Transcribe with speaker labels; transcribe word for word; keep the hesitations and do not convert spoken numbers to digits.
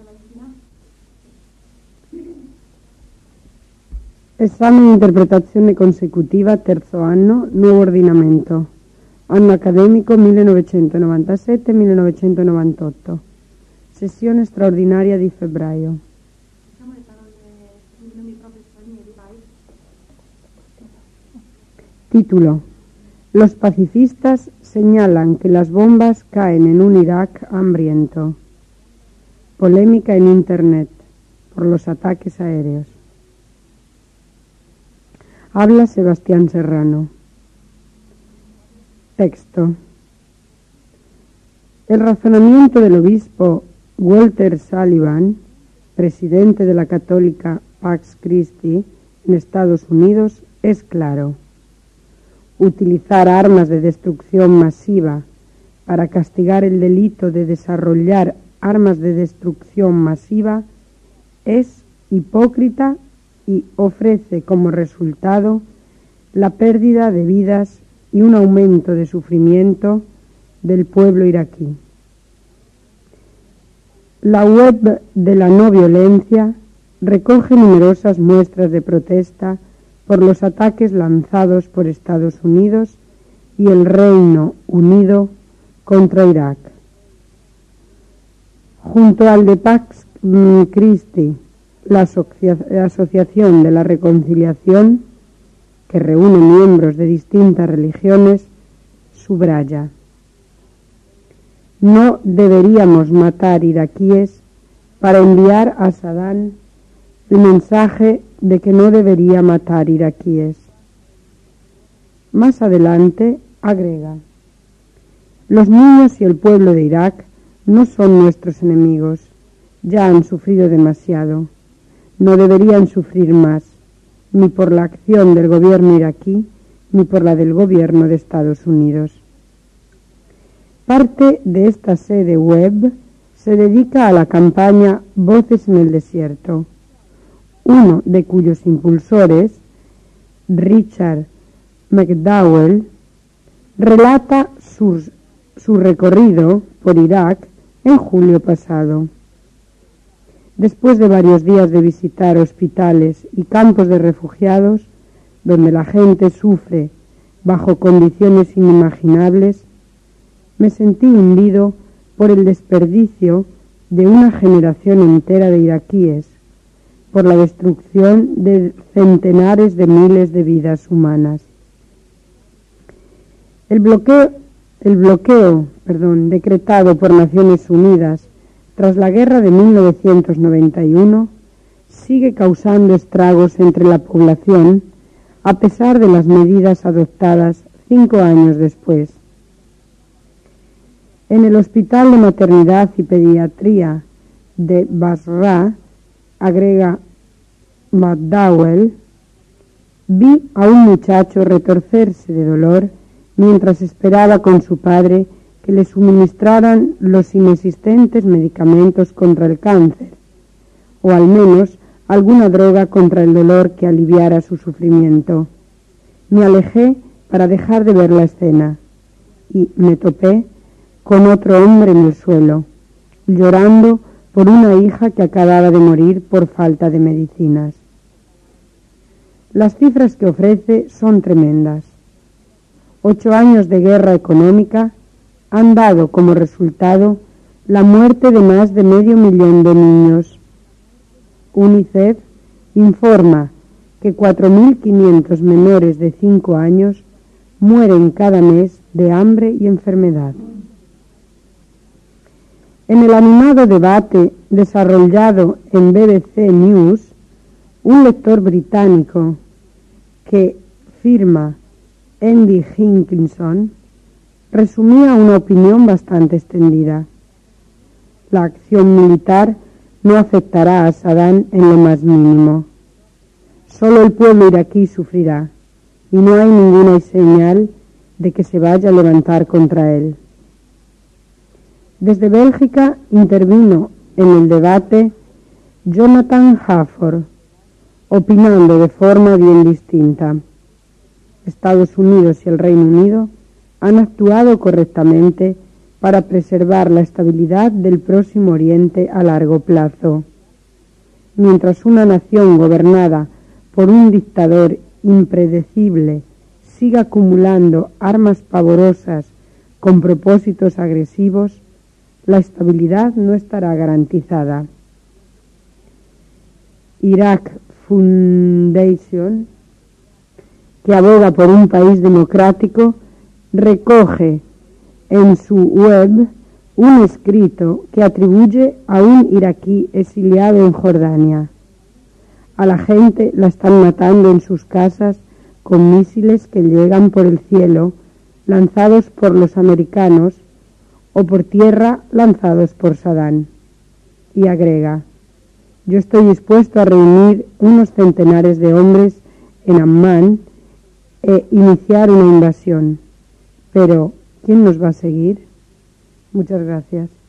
Speaker 1: Esame di interpretazione consecutiva, terzo anno, nuovo ordinamento, anno accademico millenovecentonovantasette millenovecentonovantotto, sessione straordinaria di febbraio. Título: Los pacifistas señalan que las bombas caen en un Irak hambriento. Polémica en Internet por los ataques aéreos. Habla Sebastián Serrano. Texto. El razonamiento del obispo Walter Sullivan, presidente de la católica Pax Christi en Estados Unidos, es claro. Utilizar armas de destrucción masiva para castigar el delito de desarrollar armas de destrucción masiva es hipócrita y ofrece como resultado la pérdida de vidas y un aumento de sufrimiento del pueblo iraquí. La web de la no violencia recoge numerosas muestras de protesta por los ataques lanzados por Estados Unidos y el Reino Unido contra Irak. Junto al de Pax Christi, la Asociación de la Reconciliación, que reúne miembros de distintas religiones, subraya: no deberíamos matar iraquíes para enviar a Saddam el mensaje de que no debería matar iraquíes. Más adelante agrega: los niños y el pueblo de Irak no son nuestros enemigos, ya han sufrido demasiado. No deberían sufrir más, ni por la acción del gobierno iraquí, ni por la del gobierno de Estados Unidos. Parte de esta sede web se dedica a la campaña Voces en el Desierto, uno de cuyos impulsores, Richard McDowell, relata su, su recorrido por Irak en julio pasado. Después de varios días de visitar hospitales y campos de refugiados, donde la gente sufre bajo condiciones inimaginables, me sentí hundido por el desperdicio de una generación entera de iraquíes, por la destrucción de centenares de miles de vidas humanas. El bloqueo, el bloqueo perdón, decretado por Naciones Unidas tras la guerra de mil novecientos noventa y uno sigue causando estragos entre la población a pesar de las medidas adoptadas cinco años después. En el Hospital de Maternidad y Pediatría de Basra, agrega McDowell, vi a un muchacho retorcerse de dolor mientras esperaba con su padre que le suministraran los inexistentes medicamentos contra el cáncer, o al menos alguna droga contra el dolor que aliviara su sufrimiento. Me alejé para dejar de ver la escena y me topé con otro hombre en el suelo, llorando por una hija que acababa de morir por falta de medicinas. Las cifras que ofrece son tremendas. Ocho años de guerra económica han dado como resultado la muerte de más de medio millón de niños. UNICEF informa que cuatro mil quinientos menores de cinco años mueren cada mes de hambre y enfermedad. En el animado debate desarrollado en B B C News, un lector británico que firma Andy Hinkinson resumía una opinión bastante extendida. La acción militar no afectará a Saddam en lo más mínimo. Solo el pueblo iraquí sufrirá, y no hay ninguna señal de que se vaya a levantar contra él. Desde Bélgica intervino en el debate Jonathan Hafford, opinando de forma bien distinta. Estados Unidos y el Reino Unido han actuado correctamente para preservar la estabilidad del Próximo Oriente a largo plazo. Mientras una nación gobernada por un dictador impredecible siga acumulando armas pavorosas con propósitos agresivos, la estabilidad no estará garantizada. Iraq Foundation, que aboga por un país democrático, recoge en su web un escrito que atribuye a un iraquí exiliado en Jordania. A la gente la están matando en sus casas con misiles que llegan por el cielo, lanzados por los americanos, o por tierra, lanzados por Saddam. Y agrega: yo estoy dispuesto a reunir unos centenares de hombres en Ammán e iniciar una invasión. Pero, ¿quién nos va a seguir? Muchas gracias.